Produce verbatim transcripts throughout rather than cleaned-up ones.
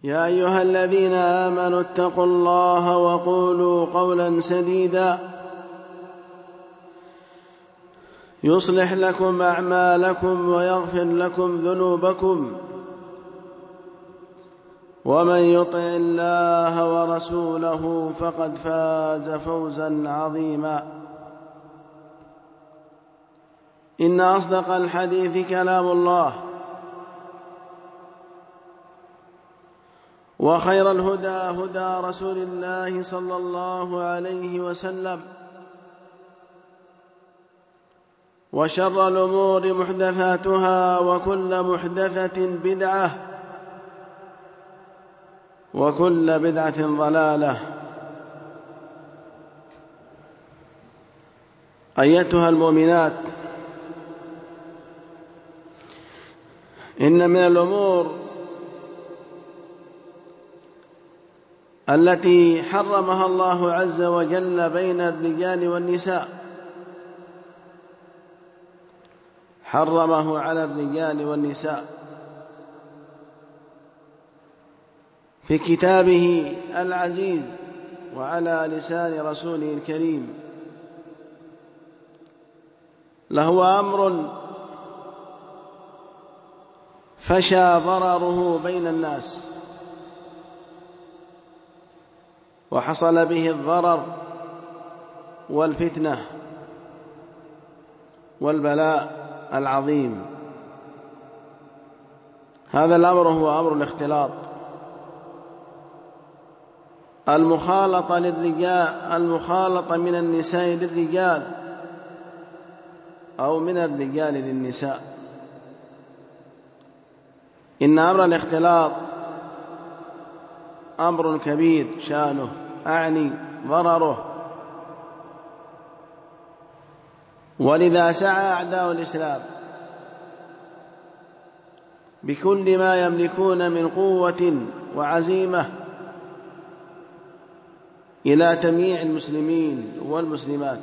يا أيها الذين آمنوا اتقوا الله وقولوا قولا سديدا يصلح لكم أعمالكم ويغفر لكم ذنوبكم، ومن يطع الله ورسوله فقد فاز فوزا عظيما. إن أصدق الحديث كلام الله، وخير الهدى هدى رسول الله صلى الله عليه وسلم، وشر الأمور محدثاتها، وكل محدثة بدعة، وكل بدعة ضلالة. أيتها المؤمنات، إن من الأمور التي حرمها الله عز وجل بين الرجال والنساء، حرمه على الرجال والنساء في كتابه العزيز وعلى لسان رسوله الكريم، لهو أمر فشى ضرره بين الناس، وحصل به الضرر والفتنة والبلاء العظيم. هذا الأمر هو أمر الاختلاط، المخالطة للرجال، المخالطة من النساء للرجال أو من الرجال للنساء. إن أمر الاختلاط أمر كبير شأنه، أعني ضرره، ولذا سعى أعداء الإسلام بكل ما يملكون من قوة وعزيمة إلى تمييع المسلمين والمسلمات،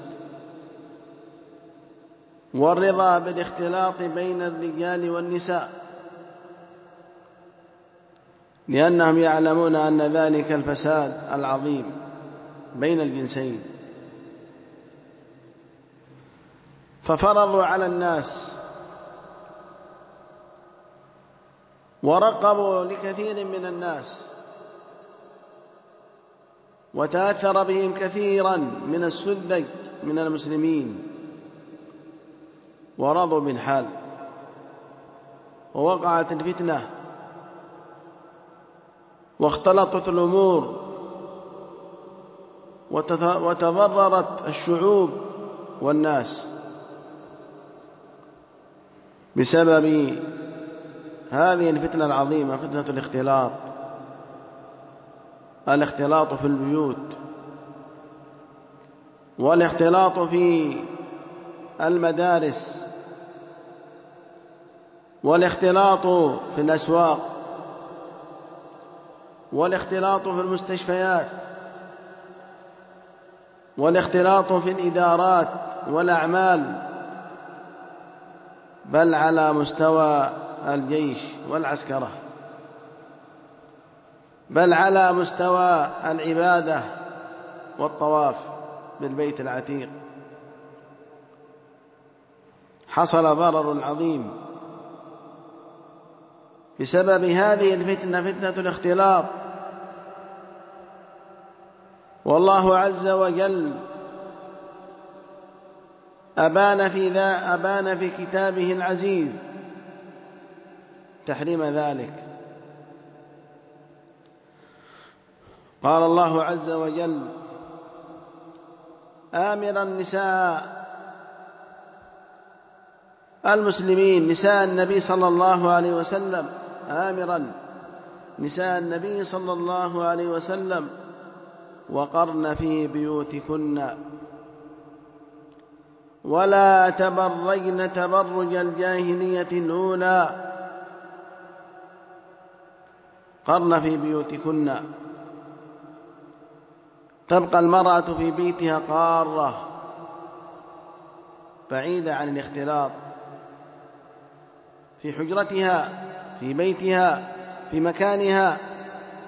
والرضا بالاختلاط بين الرجال والنساء، لأنهم يعلمون أن ذلك الفساد العظيم بين الجنسين. ففرضوا على الناس ورقبوا لكثير من الناس، وتأثر بهم كثيرا من السذج من المسلمين، ورضوا بالحال، ووقعت الفتنة، واختلطت الأمور، وتضررت الشعوب والناس بسبب هذه الفتنة العظيمة، فتنة الاختلاط، الاختلاط في البيوت، والاختلاط في المدارس، والاختلاط في الأسواق، والاختلاط في المستشفيات، والاختلاط في الإدارات والأعمال، بل على مستوى الجيش والعسكرة، بل على مستوى العبادة والطواف بالبيت العتيق. حصل ضرر عظيم بسبب هذه الفتنة، فتنة الاختلاط. والله عز وجل أبان في ذا أبان في كتابه العزيز تحريم ذلك. قال الله عز وجل آمرا نساء المسلمين، نساء النبي صلى الله عليه وسلم، آمرا نساء النبي صلى الله عليه وسلم وقرن في بيوتكن ولا تبرجن تبرج الجاهلية الأولى، قرن في بيوتكن، تبقى المرأة في بيتها قارة بعيدة عن الاختلاط، في حجرتها، في بيتها، في مكانها،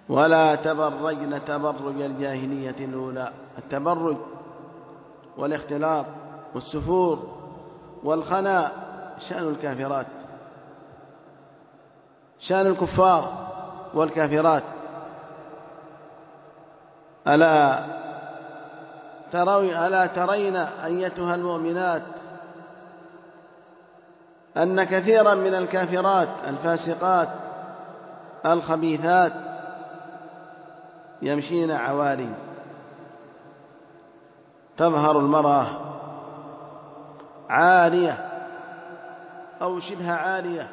ولا تبرجن تبرج الجاهلية الأولى. التبرج والاختلاط والسفور والخنا شأن الكافرات، شأن الكفار والكافرات. ألا ترون ألا ترين أيتها المؤمنات أن كثيرا من الكافرات الفاسقات الخبيثات يمشين عواري، تظهر المرأة عارية أو شبه عارية،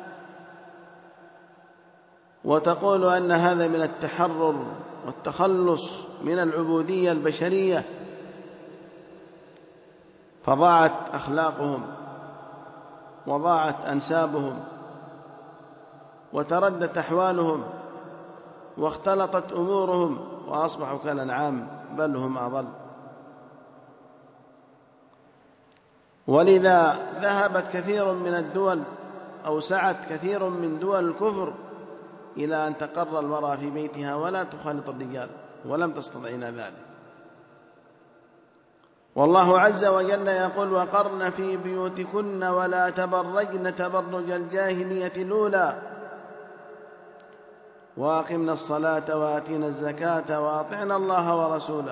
وتقول أن هذا من التحرر والتخلص من العبودية البشرية، فضاعت أخلاقهم وضاعت أنسابهم وتردت أحوالهم واختلطت أمورهم وأصبحوا كالأنعام بل هم أضل. ولذا ذهبت كثير من الدول أو سعت كثير من دول الكفر إلى أن تقر المرأة في بيتها ولا تخالط الرجال، ولم تستطعن ذلك. والله عز وجل يقول: وقرن في بيوتكن ولا تبرجن تبرج الجاهلية الأولى وأقمنا الصلاة وآتينا الزكاة وأطعنا الله ورسوله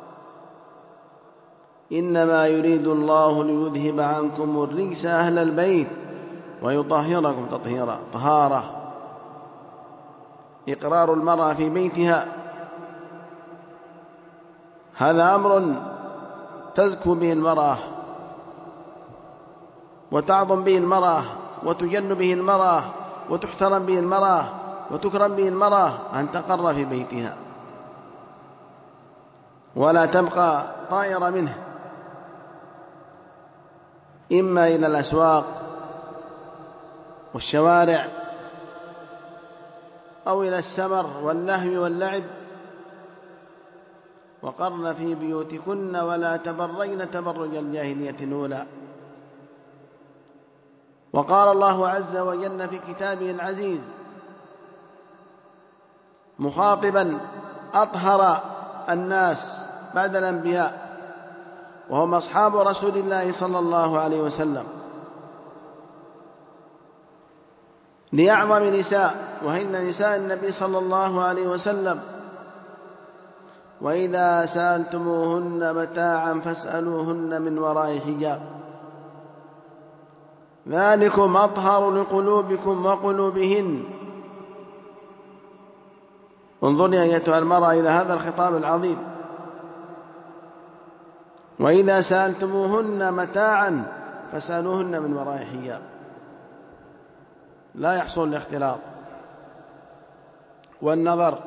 إنما يريد الله ليذهب عنكم الرجس أهل البيت ويطهركم تطهيرا. طهارة، إقرار المرأة في بيتها، هذا أمر تزكو به المرأة وتعظم به المرأة وتجن به المرأة وتحترم به المرأة وتكرم به المرأة، أن تقر في بيتها ولا تبقى طائرة منه، إما إلى الأسواق والشوارع أو إلى السمر واللهو واللعب. وقرن في بيوتكن ولا تبرجن تبرج الجاهلية الأولى. وقال الله عز وجل في كتابه العزيز مخاطبا أطهر الناس بعد الأنبياء وهم أصحاب رسول الله صلى الله عليه وسلم، لأعظم نساء وهن نساء النبي صلى الله عليه وسلم: وإذا سألتموهن متاعا فاسألوهن من وراء حجاب ذلكم أطهر لقلوبكم وقلوبهن. انظري أيتها المرأة إلى هذا الخطاب العظيم: وإذا سألتموهن متاعا فاسألوهن من وراء حجاب، لا يحصل الاختلاط والنظر.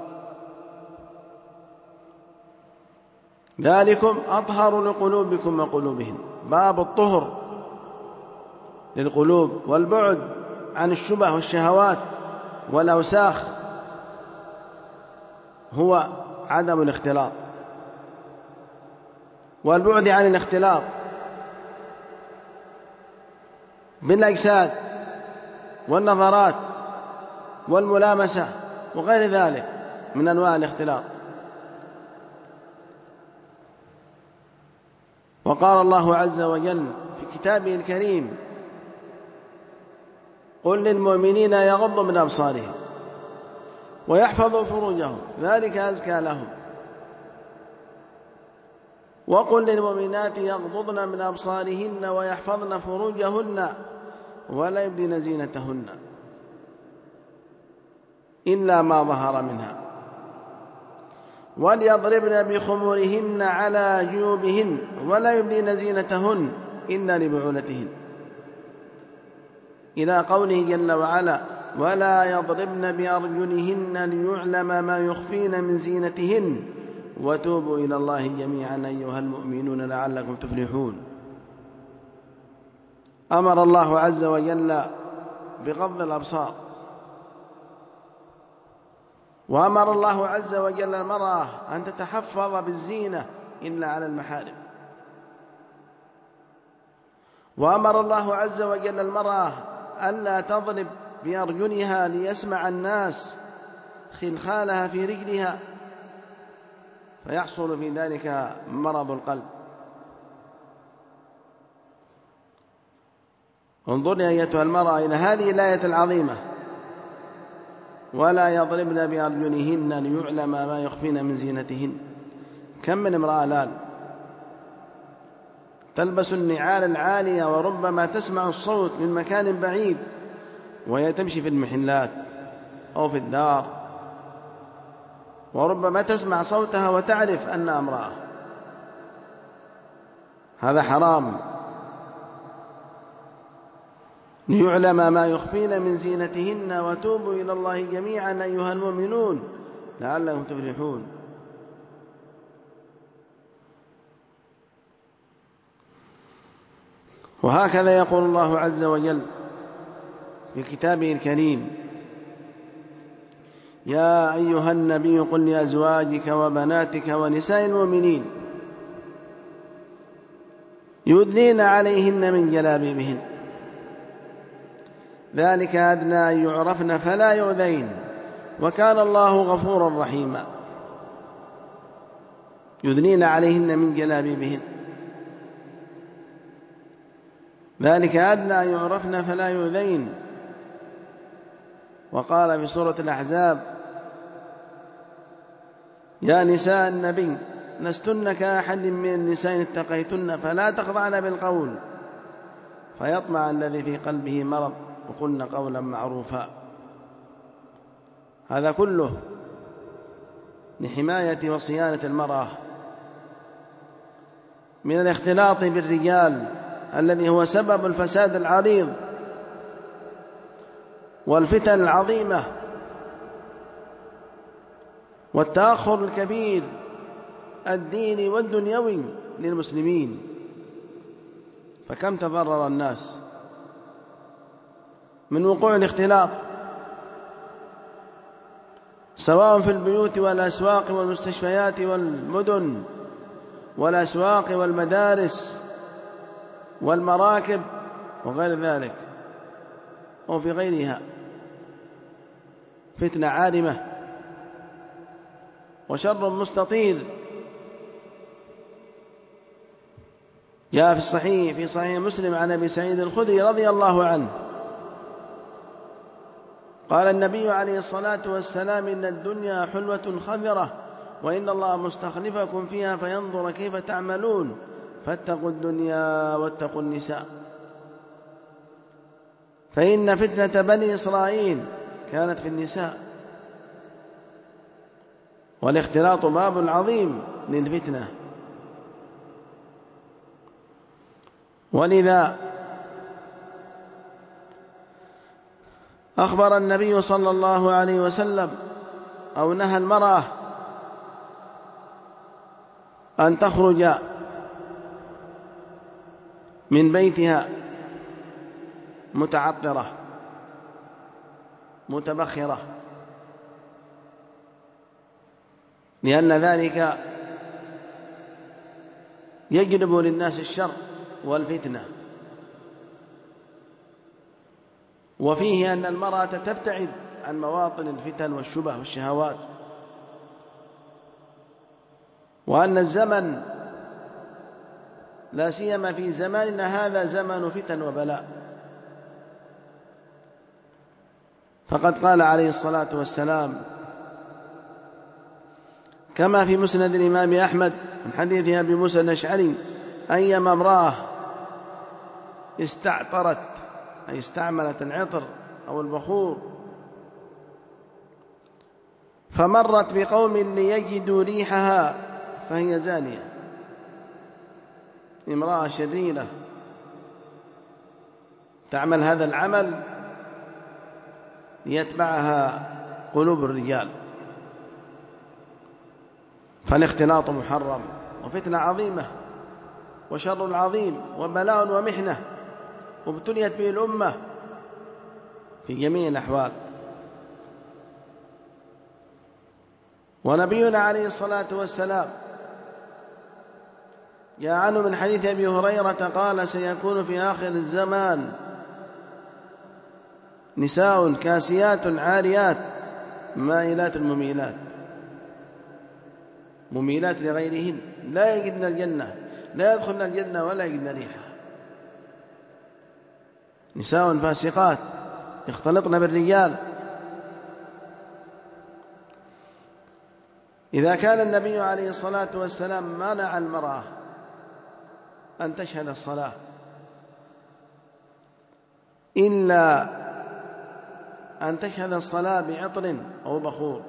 ذلكم أطهر لقلوبكم وقلوبهن، باب الطهر للقلوب والبعد عن الشبه والشهوات والأوساخ هو عدم الاختلاط، والبعد عن الاختلاط بالأجساد والنظرات والملامسة وغير ذلك من أنواع الاختلاط. وقال الله عز وجل في كتابه الكريم: قل للمؤمنين يغضوا من أبصارهم ويحفظوا فروجهم ذلك أزكى لهم، وقل للمؤمنات يغضضن من أبصارهن ويحفظن فروجهن ولا يبدين زينتهن إلا ما ظهر منها وليضربن بخمورهن على جيوبهن ولا يبدين زينتهن إلا لبعولتهن، إلى قوله جل وعلا: ولا يضربن بأرجلهن ليعلم ما يخفين من زينتهن وتوبوا إلى الله جميعا أيها المؤمنون لعلكم تفلحون. أمر الله عز وجل بغض الأبصار، وأمر الله عز وجل المرأة أن تتحفظ بالزينة إلا على المحارم، وأمر الله عز وجل المرأة ألا تضرب بأرجلها ليسمع الناس خلخالها في رجلها فيحصل في ذلك مرض القلب. انظري أيتها المرأة إلى هذه الآية العظيمة: ولا يضربن بأرجلهن ليعلم ما يخفين من زينتهن. كم من امرأة الآن تلبس النعال العالية وربما تسمع الصوت من مكان بعيد وهي تمشي في المحلات أو في الدار، وربما تسمع صوتها وتعرف أنها امرأة. هذا حرام. ليعلم ما يخفين من زينتهن وتوبوا إلى الله جميعا أيها المؤمنون لعلكم تفلحون. وهكذا يقول الله عز وجل في كتابه الكريم: يا أيها النبي قل لأزواجك وبناتك ونساء المؤمنين يدنين عليهن من جلابيبهن ذلك أدنى أن يعرفن فلا يؤذين وكان الله غفورا رحيما. يدنين عليهن من جلابيبهن ذلك أدنى أن يعرفن فلا يؤذين. وقال في سورة الأحزاب: يا نساء النبي لستن كأحد من النساء اتقيتن فلا تخضعن بالقول فيطمع الذي في قلبه مرض وقلن قولا معروفا. هذا كله لحماية وصيانة المرأة من الاختلاط بالرجال الذي هو سبب الفساد العريض والفتن العظيمة والتأخر الكبير الديني والدنيوي للمسلمين. فكم تضرر الناس من وقوع الاختلاط سواء في البيوت والأسواق والمستشفيات والمدن والأسواق والمدارس والمراكب وغير ذلك أو في غيرها. فتنة عارمة وشر مستطيل. جاء في الصحيح في صحيح مسلم عن أبي سعيد الخدري رضي الله عنه قال النبي عليه الصلاة والسلام: إن الدنيا حلوة خضرة وإن الله مستخلفكم فيها فينظر كيف تعملون فاتقوا الدنيا واتقوا النساء فإن فتنة بني إسرائيل كانت في النساء. والاختلاط باب عظيم للفتنة. ولذا أخبر النبي صلى الله عليه وسلم أو نهى المرأة أن تخرج من بيتها متعطرة متبخرة، لأن ذلك يجلب للناس الشر والفتنة. وفيه أن المرأة تبتعد عن مواطن الفتن والشبه والشهوات، وأن الزمن لا سيما في زماننا هذا زمن فتن وبلاء. فقد قال عليه الصلاة والسلام كما في مسند الإمام أحمد من حديث أبي موسى الأشعري: أيما امرأة استعطرت أي استعملت العطر أو البخور فمرت بقوم ليجدوا ريحها فهي زانية. امرأة شريرة تعمل هذا العمل ليتبعها قلوب الرجال. فالاختلاط محرم وفتنة عظيمة وشر عظيم وبلاء ومحنة وابتليت به الأمة في جميع الأحوال. ونبينا عليه الصلاة والسلام جاء عنه من حديث أبي هريرة قال: سيكون في آخر الزمان نساء كاسيات عاريات مائلات مميلات، مميلات لغيرهن، لا يجدن الجنة، لا يدخلن الجنة ولا يجدن ريحها. نساء فاسقات يختلطن بالرجال. إذا كان النبي عليه الصلاة والسلام منع المرأة أن تشهد الصلاة إلا أن تشهد الصلاة بعطر أو بخور،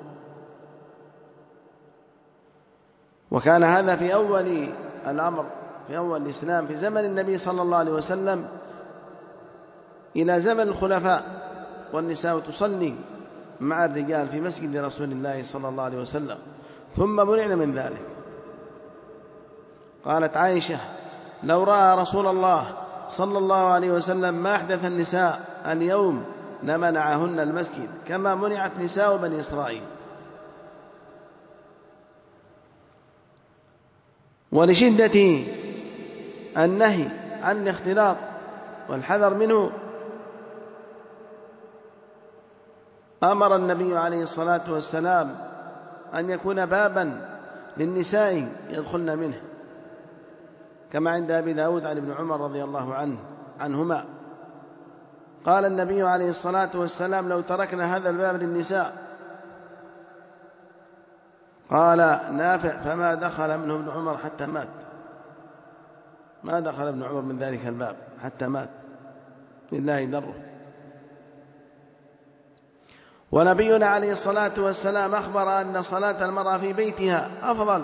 وكان هذا في أول الأمر، في أول الإسلام، في زمن النبي صلى الله عليه وسلم إلى زمن الخلفاء، والنساء تصلي مع الرجال في مسجد رسول الله صلى الله عليه وسلم، ثم منعنا من ذلك. قالت عائشة: لو رأى رسول الله صلى الله عليه وسلم ما أحدث النساء اليوم لمنعهن المسجد كما منعت نساء بني إسرائيل. ولشدة النهي عن الاختلاط والحذر منه أمر النبي عليه الصلاة والسلام أن يكون بابا للنساء يدخلن منه، كما عند أبي داود عن ابن عمر رضي الله عنه عنهما قال النبي عليه الصلاة والسلام: لو تركنا هذا الباب للنساء، قال نافع: فما دخل منه ابن عمر حتى مات، ما دخل ابن عمر من ذلك الباب حتى مات، لله دره. ونبينا عليه الصلاة والسلام أخبر أن صلاة المرأة في بيتها أفضل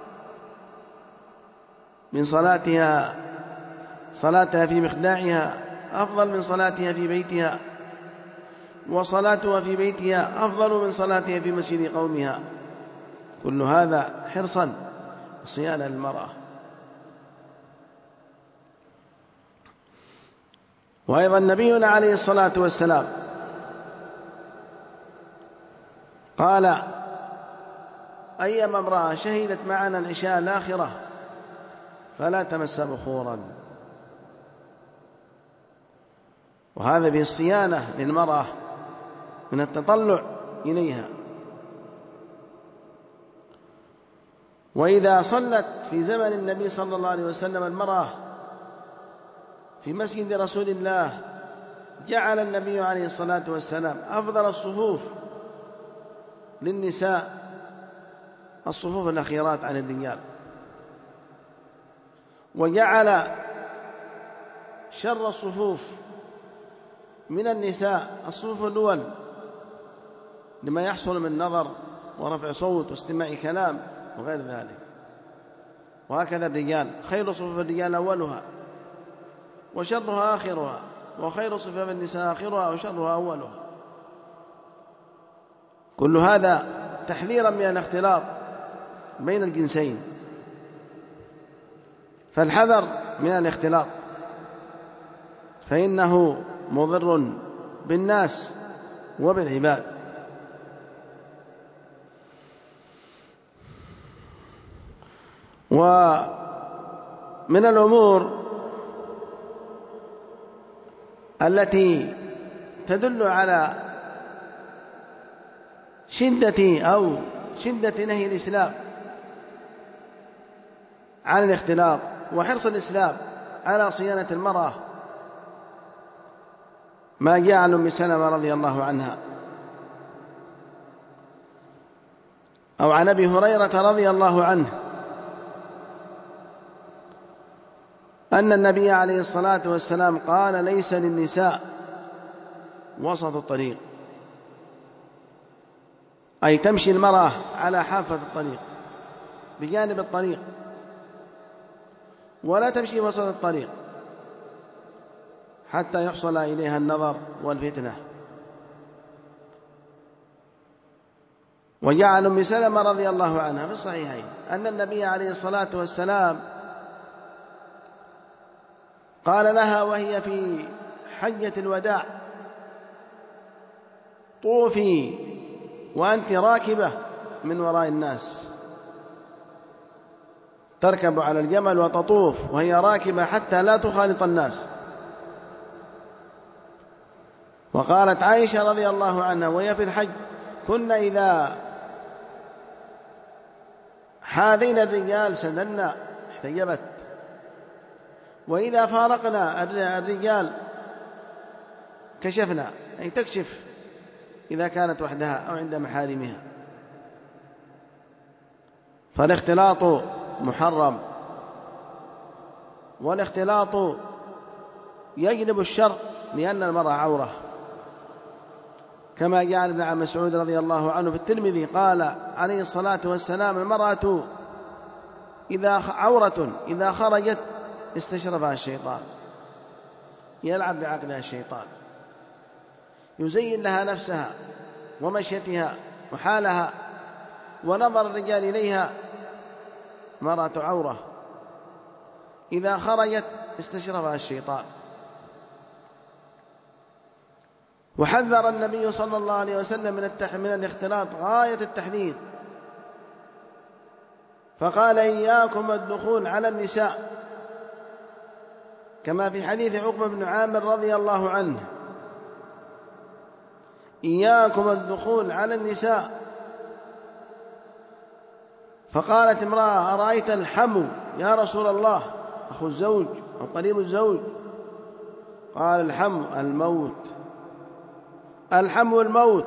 من صلاتها صلاتها في مخدعها، أفضل من صلاتها في بيتها، وصلاتها في بيتها أفضل من صلاتها في مسجد قومها. كل هذا حرصا وصيانة للمرأة. وأيضا نبينا عليه الصلاة والسلام قال: أيما امرأة شهدت معنا العشاء الآخرة فلا تمس بخورا. وهذا في الصيانة للمرأة من التطلع إليها. وإذا صلت في زمن النبي صلى الله عليه وسلم المرأة في مسجد رسول الله، جعل النبي عليه الصلاة والسلام أفضل الصفوف للنساء الصفوف الأخيرات عن الرجال، وجعل شر الصفوف من النساء الصفوف الأول لما يحصل من نظر ورفع صوت واستماع كلام وغير ذلك. وهكذا الرجال، خير صفوف الرجال أولها وشرها آخرها، وخير صفوف النساء آخرها وشرها أولها. كل هذا تحذيرا من الاختلاط بين الجنسين، فالحذر من الاختلاط فإنه مضر بالناس وبالعباد. ومن الأمور التي تدل على شدة أو شدة نهي الإسلام عن الاختلاط وحرص الإسلام على صيانة المرأة ما جاء عن أم سلمة رضي الله عنها أو عن أبي هريرة رضي الله عنه أن النبي عليه الصلاة والسلام قال: ليس للنساء وسط الطريق، أي تمشي المرأة على حافة الطريق بجانب الطريق، ولا تمشي وسط الطريق حتى يحصل إليها النظر والفتنة. وجاء عن أم سلمة رضي الله عنها في الصحيحين أن النبي عليه الصلاة والسلام قال لها وهي في حجة الوداع: طوفي وأنت راكبة من وراء الناس. تركب على الجمل وتطوف وهي راكبة حتى لا تخالط الناس. وقالت عائشة رضي الله عنها وهي في الحج: كنا إذا حاذينا الرجال سدلنا احتجبت، وإذا فارقنا الرجال كشفنا، أي تكشف إذا كانت وحدها أو عند محارمها. فالاختلاط محرم، والاختلاط يجلب الشر لأن المرأة عورة، كما جاء عن ابن مسعود رضي الله عنه في الترمذي قال عليه الصلاة والسلام: المرأة إذا عورة إذا خرجت استشرفها الشيطان، يلعب بعقلها الشيطان، يزين لها نفسها ومشيتها وحالها ونظر الرجال إليها. مرأة عورة إذا خرجت استشرفها الشيطان. وحذر النبي صلى الله عليه وسلم من من الاختلاط غاية التحذير، فقال: إياكم الدخول على النساء، كما في حديث عقبة بن عامر رضي الله عنه: إياكم الدخول على النساء. فقالت امرأة: أرأيت الحم يا رسول الله، أخو الزوج أو قريب الزوج؟ قال: الحم الموت، الحم الموت.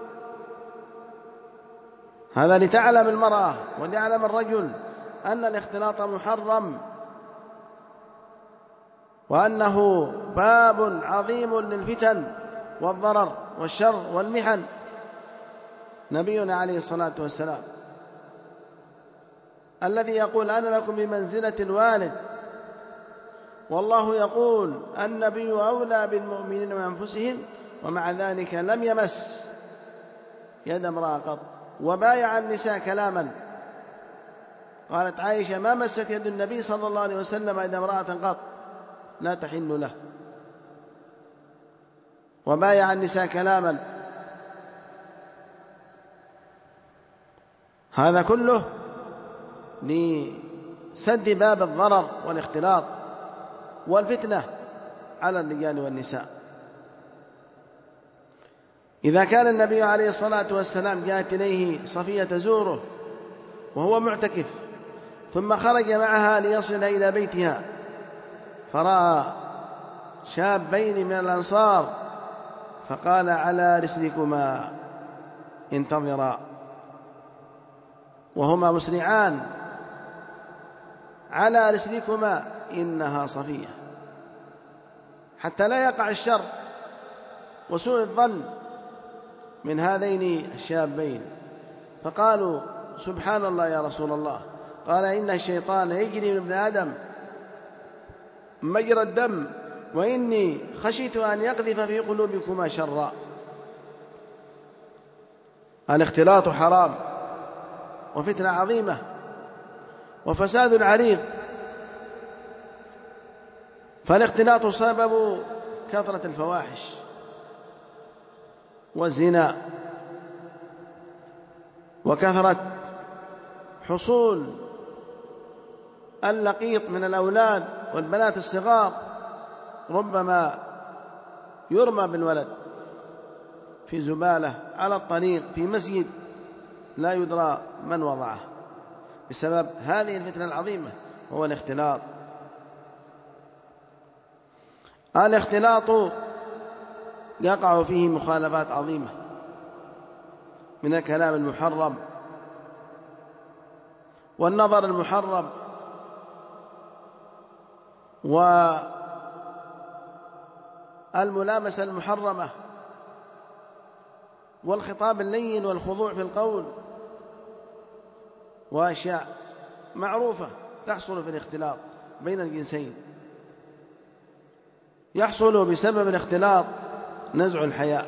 هذا لتعلم المرأة وليعلم الرجل أن الاختلاط محرم، وأنه باب عظيم للفتن والضرر والشر والمحن. نبينا عليه الصلاة والسلام الذي يقول: أنا لكم بمنزلة الوالد، والله يقول: النبي أولى بالمؤمنين من أنفسهم، ومع ذلك لم يمس يد امرأة قط، وبايع النساء كلاما. قالت عائشة: ما مست يد النبي صلى الله عليه وسلم يد امرأة قط لا تحل له، وبايع النساء كلاما. هذا كله لسد باب الضرر والاختلاط والفتنة على الرجال والنساء. إذا كان النبي عليه الصلاة والسلام جاءت إليه صفية تزوره وهو معتكف، ثم خرج معها ليصل إلى بيتها، فرأى شابين من الأنصار فقال: على رسلكما انتظرا، وهما مسرعان: على رسلكما إنها صفية، حتى لا يقع الشر وسوء الظن من هذين الشابين. فقالوا: سبحان الله يا رسول الله. قال: إن الشيطان يجري من ابن آدم مجرى الدم، وإني خشيت أن يقذف في قلوبكما شرا. الاختلاط حرام وفتنة عظيمة وفساد عريض. فالاختلاط سبب كثرة الفواحش والزنا، وكثرة حصول اللقيط من الأولاد والبنات الصغار، ربما يرمى بالولد في زبالة على الطريق في مسجد لا يدرى من وضعه، بسبب هذه الفتنة العظيمة هو الاختلاط. الاختلاط يقع فيه مخالفات عظيمة من الكلام المحرم والنظر المحرم والملامسة المحرمة والخطاب اللين والخضوع في القول، وأشياء معروفة تحصل في الاختلاط بين الجنسين. يحصل بسبب الاختلاط نزع الحياء،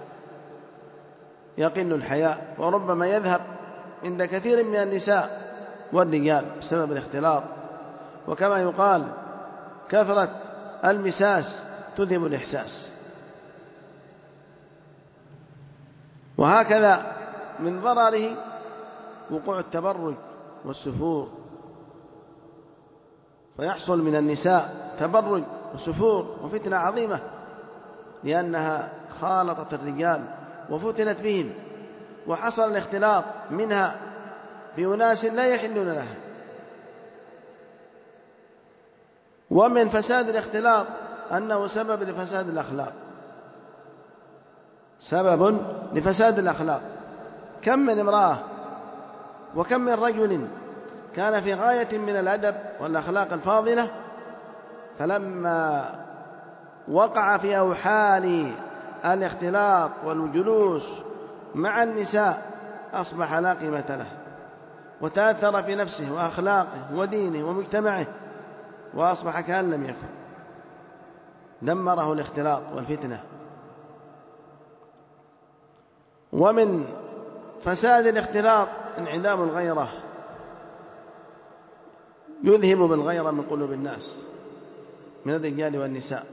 يقل الحياء، وربما يذهب عند كثير من النساء والرجال بسبب الاختلاط. وكما يقال: كثرة المساس تذهب الإحساس. وهكذا من ضرره وقوع التبرج والسفور، فيحصل من النساء تبرج وسفور وفتنة عظيمة، لأنها خالطت الرجال وفتنت بهم، وحصل الاختلاط منها بأناس لا يحلون لها. ومن فساد الاختلاط أنه سبب لفساد الأخلاق، سبب لفساد الأخلاق. كم من امرأة وكم من رجل كان في غاية من الأدب والأخلاق الفاضلة، فلما وقع في أوحال الاختلاط والجلوس مع النساء أصبح لا قيمة له، وتأثر في نفسه وأخلاقه ودينه ومجتمعه، وأصبح كأن لم يكن. دمره الاختلاط والفتنة. ومن فساد الاختلاط انعدام الغيرة، يذهب بالغيرة من قلوب الناس من الرجال والنساء.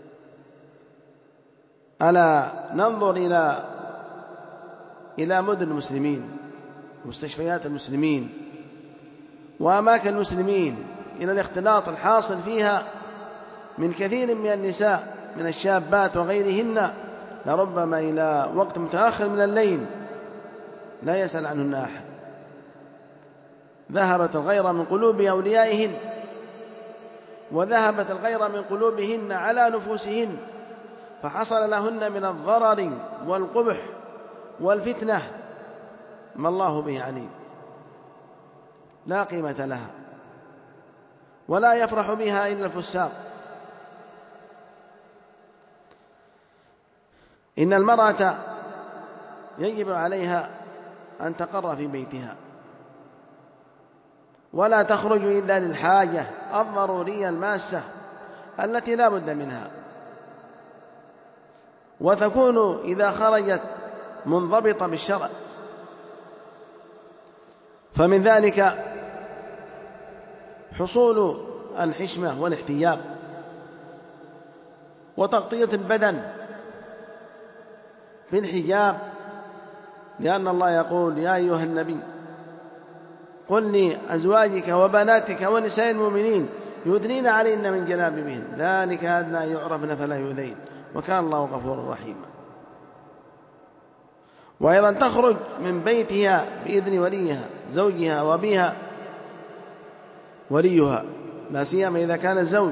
ألا ننظر إلى إلى مدن المسلمين، مستشفيات المسلمين وأماكن المسلمين، إلى الاختلاط الحاصل فيها من كثير من النساء من الشابات وغيرهن، لربما إلى وقت متأخر من الليل لا يسأل عنهن أحد. ذهبت الغيرة من قلوب أوليائهن، وذهبت الغيرة من قلوبهن على نفوسهن، فحصل لهن من الضرر والقبح والفتنة ما الله به عليم، لا قيمة لها، ولا يفرح بها إلا الفساق. إن المرأة يجب عليها أن تقر في بيتها ولا تخرج إلا للحاجة الضرورية الماسة التي لا بد منها، وتكون إذا خرجت منضبطة بالشرع. فمن ذلك حصول الحشمة والاحتياط وتغطية البدن بالحجاب، لأن الله يقول: يا أيها النبي قل لأزواجك وبناتك ونساء المؤمنين يدنين عليهن من جلابيبهن ذلك أدنى أن يعرفن فلا يؤذين وكان الله غفورا رحيما. وأيضا تخرج من بيتها بإذن وليها زوجها وبها وليها، لا سيما إذا كان الزوج،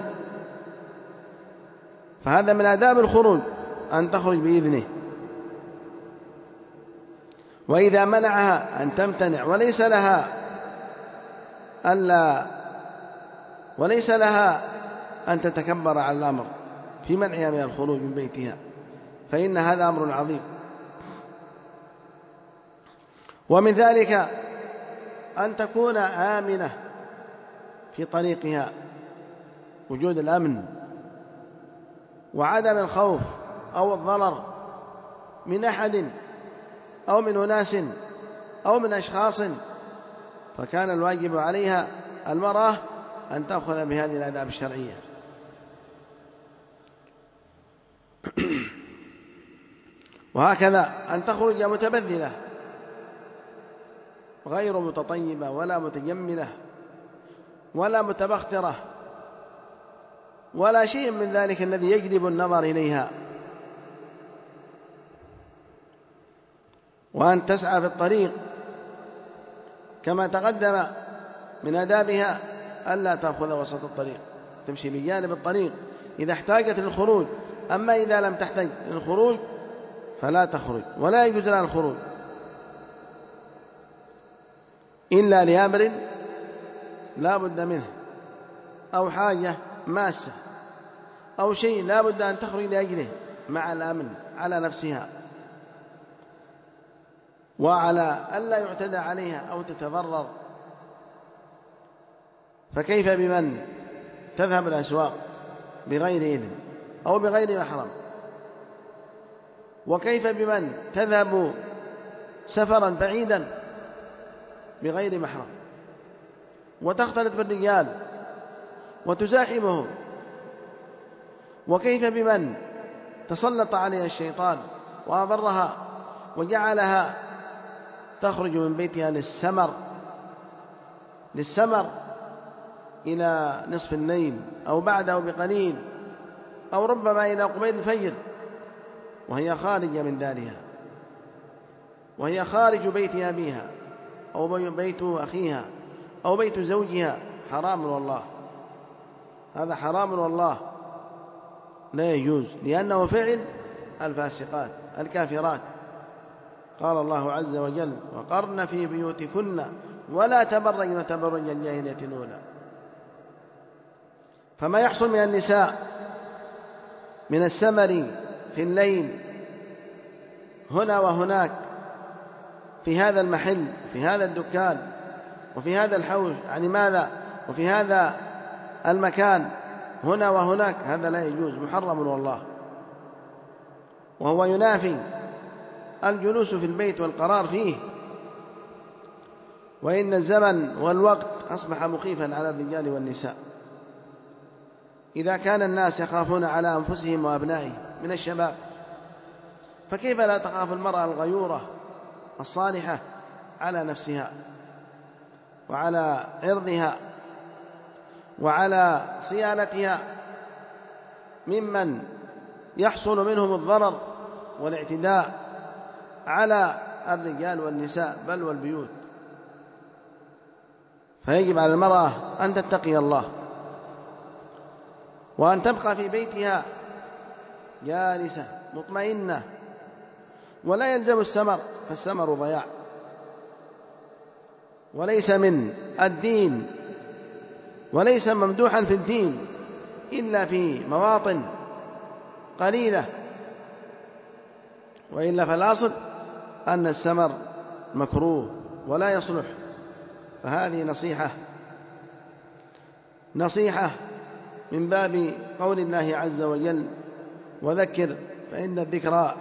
فهذا من آداب الخروج أن تخرج بإذنه. وإذا منعها أن تمتنع، وليس لها ألا وليس لها أن تتكبر على الأمر في منعها من الخروج من بيتها، فإن هذا أمر عظيم. ومن ذلك أن تكون آمنة في طريقها، وجود الأمن وعدم الخوف أو الضرر من أحد أو من أناس أو من أشخاص، فكان الواجب عليها المرأة أن تأخذ بهذه الآداب الشرعية. وهكذا أن تخرج متبذلة غير متطيبة ولا متجملة ولا متبخترة ولا شيء من ذلك الذي يجلب النظر إليها، وأن تسعى في الطريق كما تقدم من آدابها ألا تأخذ وسط الطريق، تمشي بجانب الطريق إذا احتاجت للخروج. أما إذا لم تحتاج للخروج فلا تخرج، ولا يجوز لها الخروج إلا لأمر لا بد منه أو حاجة ماسة أو شيء لا بد أن تخرج لأجله، مع الأمن على نفسها وعلى ألا يعتدى عليها أو تتضرر. فكيف بمن تذهب الأسواق بغير إذن أو بغير محرم؟ وكيف بمن تذهب سفرا بعيدا بغير محرم وتختلط بالرجال وتزاحمهم؟ وكيف بمن تسلط عليها الشيطان وأضرها وجعلها تخرج من بيتها للسمر للسمر إلى نصف الليل أو بعده بقليل أو ربما إلى قبيل الفجر وهي خارجة من دارها؟ وهي خارج بيت أبيها أو بيت أخيها أو بيت زوجها حرام والله، هذا حرام والله لا يجوز، لأنه فعل الفاسقات الكافرات. قال الله عز وجل: وقرن في بيوتكن ولا تبرجن تبرج الجاهلية الأولى. فما يحصل من النساء من السمر في الليل هنا وهناك في هذا المحل في هذا الدكان وفي هذا الحوش، يعني ماذا، وفي هذا المكان هنا وهناك، هذا لا يجوز، محرم والله، وهو ينافي الجلوس في البيت والقرار فيه. وإن الزمن والوقت أصبح مخيفا على الرجال والنساء. إذا كان الناس يخافون على أنفسهم وأبنائهم من الشباب، فكيف لا تخاف المرأة الغيورة الصالحة على نفسها وعلى عرضها وعلى صيانتها ممن يحصل منهم الضرر والاعتداء على الرجال والنساء بل والبيوت. فيجب على المرأة أن تتقي الله وأن تبقى في بيتها جالسة مطمئنة، ولا يلزم السمر، فالسمر ضياع وليس من الدين وليس ممدوحا في الدين إلا في مواطن قليلة، وإلا فالأصل أن السمر مكروه ولا يصلح. فهذه نصيحة نصيحة من باب قول الله عز وجل: وذكر فإن الذكرى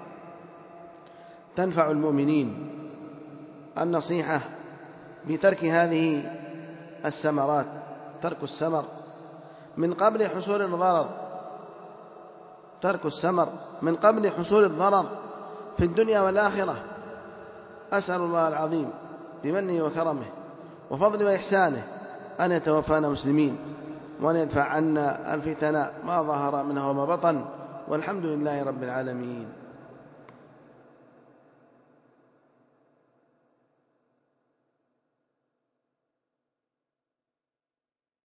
تنفع المؤمنين. النصيحة بترك هذه السمرات، ترك السمر من قبل حصول الضرر، ترك السمر من قبل حصول الضرر في الدنيا والآخرة. أسأل الله العظيم بمنه وكرمه وفضله وإحسانه أن يتوفانا مسلمين، وأن يدفع عنا الفتن ما ظهر منها وما بطن، والحمد لله رب العالمين.